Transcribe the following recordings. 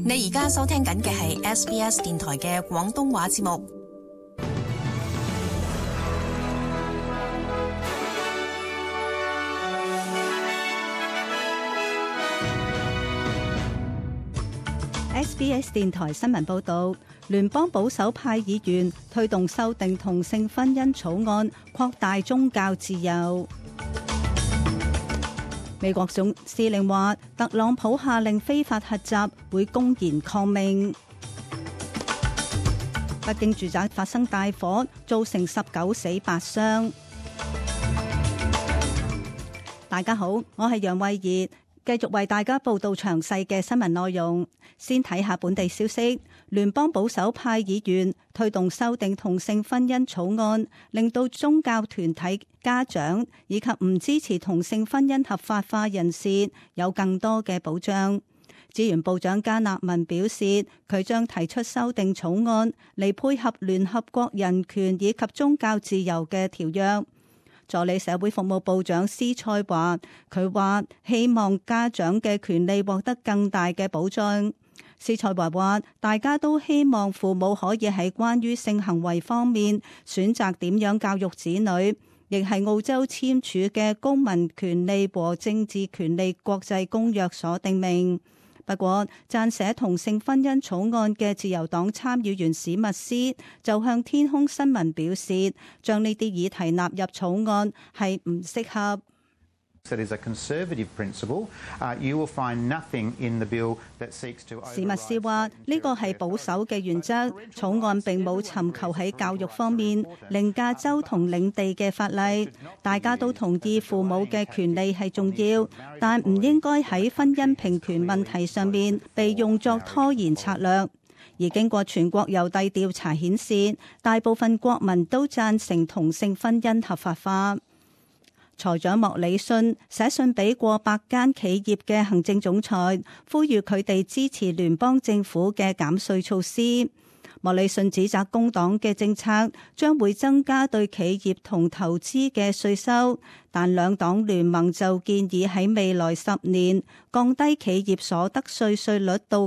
你而家收聽緊嘅係 SBS 電台嘅廣東話節目。 SBS 電台新聞報導，聯邦保守派議員推動修訂同性婚姻草案，擴大宗教自由。美國總司令話，特朗普下令非法核襲會公然抗命。北京住宅發生大火，造成19死8傷。大家好，我係楊慧儀，繼續為大家報道詳細嘅新聞內容。先睇下本地消息，聯邦保守派議員推動修訂同性婚姻草案，令到宗教團體、家長以及唔支持同性婚姻合法化人士有更多嘅保障。資源部長加納文表示，佢將提出修訂草案嚟配合聯合國人權以及宗教自由嘅條約。助理社會服務部長施塞華，佢話希望家長嘅權利獲得更大嘅保障。施塞華話，大家都希望父母可以喺關於性行為方面選擇點樣教育子女，亦係澳洲簽署嘅公民權利和政治權利國際公約所訂明。不過，撰寫同性婚姻草案嘅自由黨參議員史密斯就向天空新聞表示，將呢啲議題納入草案係唔適合。史密斯話：呢個係保守嘅原則，草案並冇尋求喺教育方面凌駕州同領地嘅法例。大家都同意父母嘅權利係重要，但唔應該喺婚姻平權問題上面被用作拖延策略。而經過全國郵遞調查顯示，大部分國民都贊成同性婚姻合法化。財長莫里遜寫信俾過百間企業嘅行政總裁，呼籲佢哋支持聯邦政府嘅減稅措施。莫里遜指責工黨嘅政策將會增加對企業同投資嘅稅收，但兩黨聯盟就建議喺未來10年降低企業所得稅稅率到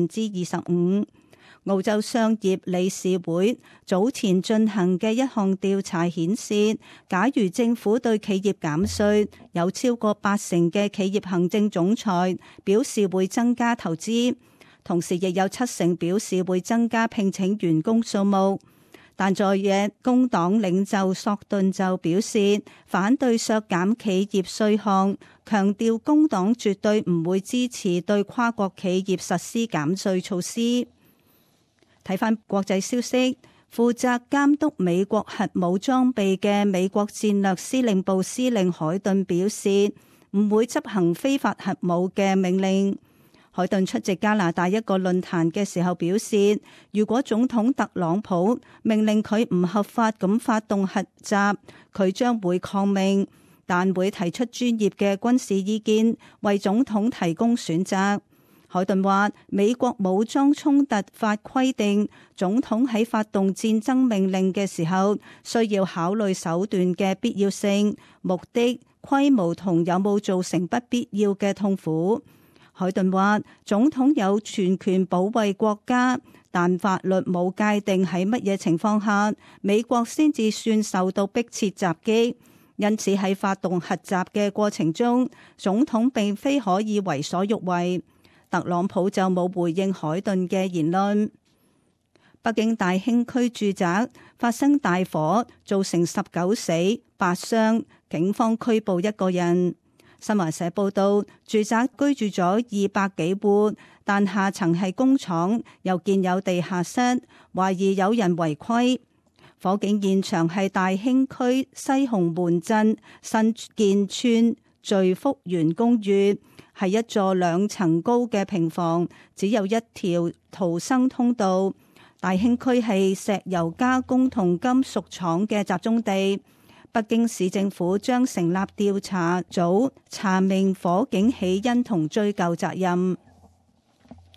25%。澳洲商業理事會早前進行嘅一項調查顯示，假如政府對企業減稅，有超過80%嘅企業行政總裁表示會增加投資，同時亦有70%表示會增加聘請員工數目。但在野工黨領袖索頓就表示反對削減企業稅項，強調工黨絕對唔會支持對跨國企業實施減稅措施。睇返國際消息，負責監督美國核武裝備嘅美國戰略司令部司令海頓表示，唔會執行非法核武嘅命令。海頓出席加拿大一個論壇嘅時候表示，如果總統特朗普命令佢唔合法咁發動核襲，佢將會抗命，但會提出專業嘅軍事意見，為總統提供選擇。海頓話，美國武裝衝突法規定，總統喺發動戰爭命令嘅時候，需要考慮手段嘅必要性、目的、規模同有冇造成不必要嘅痛苦。海頓話，總統有全權保衛國家，但法律冇界定喺乜嘢情況下，美國先至算受到迫切襲擊。因此喺發動核襲嘅過程中，總統並非可以為所欲為。特朗普就冇回應海頓嘅言論。北京大興區住宅發生大火，造成19死8傷，警方拘捕1個人。新華社報道，住宅居住咗200幾戶，但下層係工廠，又建有地下室，懷疑有人違規。火警現場係大興區西紅門鎮新建村聚福園公寓，係一座2層高嘅平房，只有一條逃生通道。大興區係石油加工同金屬廠嘅集中地。北京市政府將成立調查組，查明火警起因同追究責任。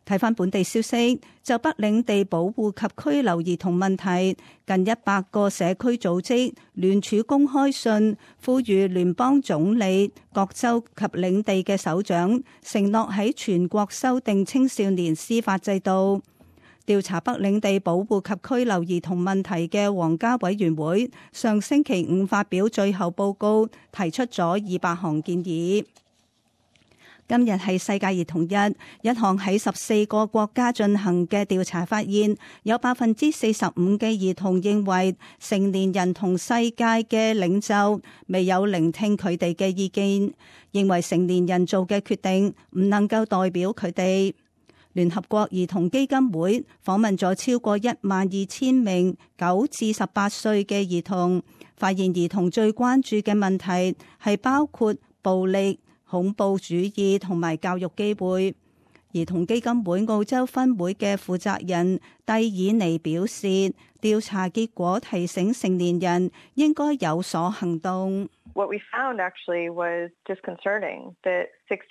睇返本地消息，就北領地保護及拘留兒童問題，近100個社區組織聯署公開信，呼籲聯邦總理、各州及領地嘅首長承諾喺全國修訂青少年司法制度。調查北領地保護及拘留兒童問題嘅皇家委員會上星期5發表最後報告，提出咗200項建議。今日係世界兒童日，一項喺14個國家進行嘅調查發現，有45%嘅兒童認為成年人同世界嘅領袖未有聆聽佢哋嘅意見，認為成年人做嘅決定唔能夠代表佢哋。聯合國兒童基金會訪問咗超過12000名9至18歲嘅兒童，發現兒童最關注嘅問題係包括暴力、恐怖主義同埋教育機會。兒童基金會澳洲分會嘅負責人蒂爾尼表示，調查結果提醒成年人應該有所行動。 What we found actually was disconcerting that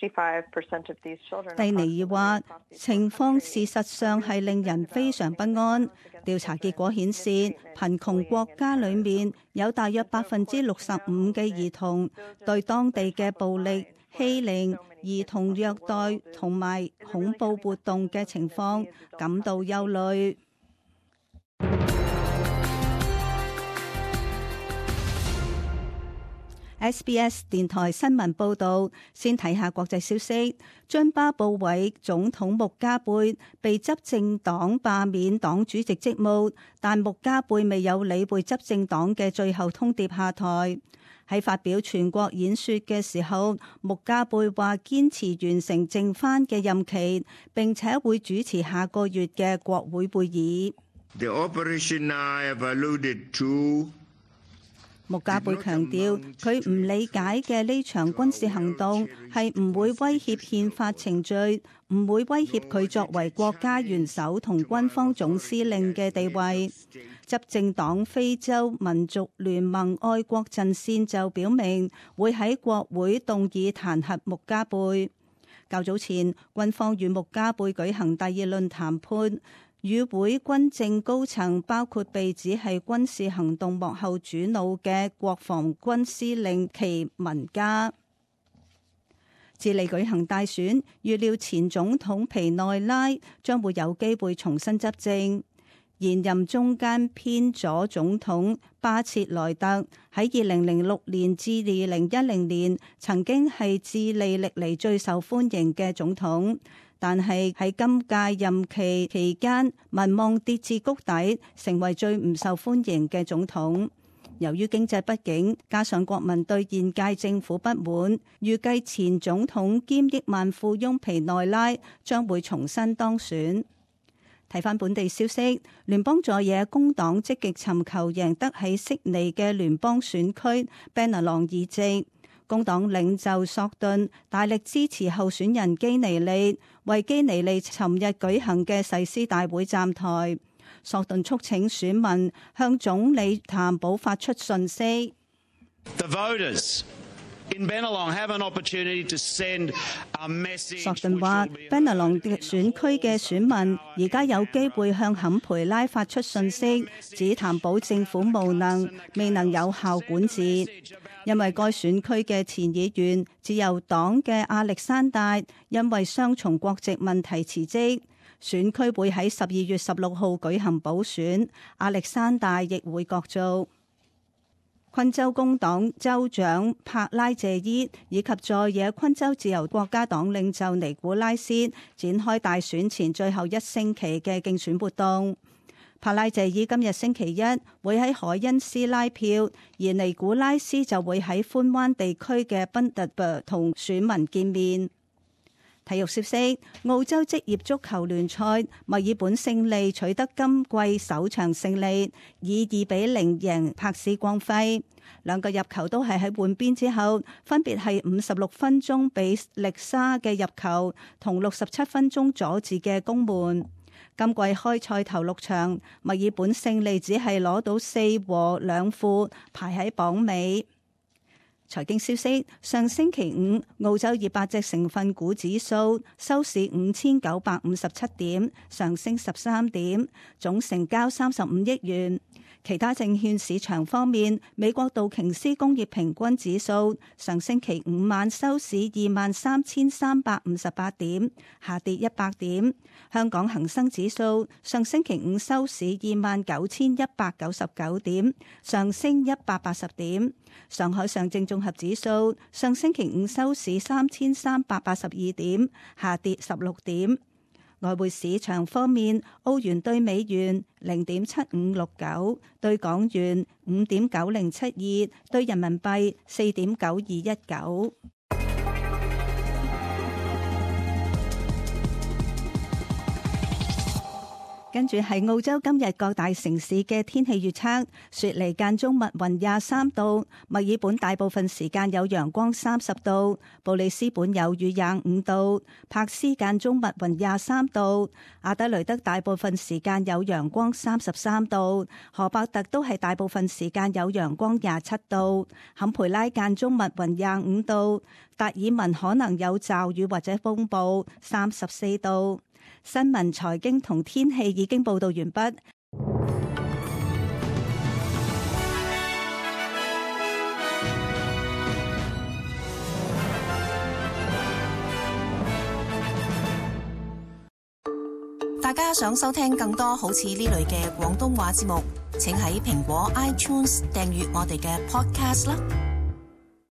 65% of these children. 蒂尼爾話，情況事實上係令人非常不安。調查結果顯示，貧窮國家裏面有大約65%嘅兒童對當地嘅暴力、欺凌、兒童虐待同埋恐怖活動嘅情況感到憂慮。SBS 電台新聞報導，先睇下國際消息。津巴布韋總統穆加貝被執政黨罷免黨主席職務，但穆加貝未有理會執政黨嘅最後通牒下台。喺發表全國演說嘅時候，穆加貝話堅持完成剩返嘅任期，並且會主持下個月嘅國會會議。穆加貝強調，佢唔理解嘅呢場軍事行動係唔會威脅憲法程序，唔會威脅佢作為國家元首同軍方總司令嘅地位。執政黨非洲民族聯盟愛國陣線就表明會喺國會動議彈劾穆加貝。較早前，軍方與穆加貝舉行第2輪談判。與會軍政高層包括被指係軍事行動幕後主腦嘅國防軍司令奇文加。智利舉行大選，預料前總統皮內拉將會有機會重新執政。現任中間偏左總統巴切萊特喺2006年至2010年曾經係智利歷嚟最受歡迎嘅總統。但係喺今屆任期期間，民望跌至谷底，成為最唔受歡迎嘅總統。由於經濟不景，加上國民對現屆政府不滿，預計前總統兼億萬富翁皮內拉將會重新當選。睇返本地消息，聯邦在野工黨積極尋求贏得喺悉尼嘅聯邦選區 Bennelong 議席。工黨領袖索頓大力支持候選人基尼利，為基尼利尋日舉行嘅誓師大會站台。索頓促請選民向總理譚寶發出訊息。索頓話，Bennelong選區嘅選民而家有機會向坎培拉發出訊息，指譚寶政府無能，未能有效管治。因為該選區嘅前議員自由黨嘅亞歷山大因為雙重國籍問題辭職，選區會喺12月16號舉行補選，亞歷山大亦會角逐。昆州工黨州長帕拉謝伊以及在野昆州自由國家黨領袖尼古拉斯展開大選前最後1星期嘅競選活動。帕拉謝伊今日星期一會喺海恩斯拉票，而尼古拉斯就會喺寬灣地區嘅賓特伯同選民見面。體育消息：澳洲職業足球聯賽，墨爾本勝利取得今季首場勝利，以2-0贏柏斯光輝。兩個入球都係喺換邊之後，分別係56分鐘比力沙嘅入球同67分鐘佐治嘅攻門。今季開賽頭6場，墨爾本勝利只係攞到4和2負，排喺榜尾。 財經消息，上星期五，澳洲200隻成分股指數收市5957點，上升13點，總成交35億元。其他證券市場方面，美國道瓊斯工業平均指數上星期五晚收市23,358點，下跌100點。香港恒生指數上星期五收市29,199點，上升180點。上海上證綜合指數上星期五收市3,382點，下跌16點。外匯市場方面，澳元對美元0.7569，對港元5.9072，對人民幣4.9219。跟住係澳洲今日各大城市嘅天氣預測：雪梨間中密雲23度，墨爾本大部分時間有陽光30度，布里斯本有雨25度，柏斯間中密雲23度，阿德雷德大部分時間有陽光33度，荷伯特都係大部分時間有陽光27度，坎培拉間中密雲25度，達爾文可能有驟雨或者風暴34度。新聞、財經同天氣已經報道完畢。 大家想收聽更多好似呢類嘅廣東話節目，請喺蘋果 iTunes 訂閱我哋嘅 Podcast 啦。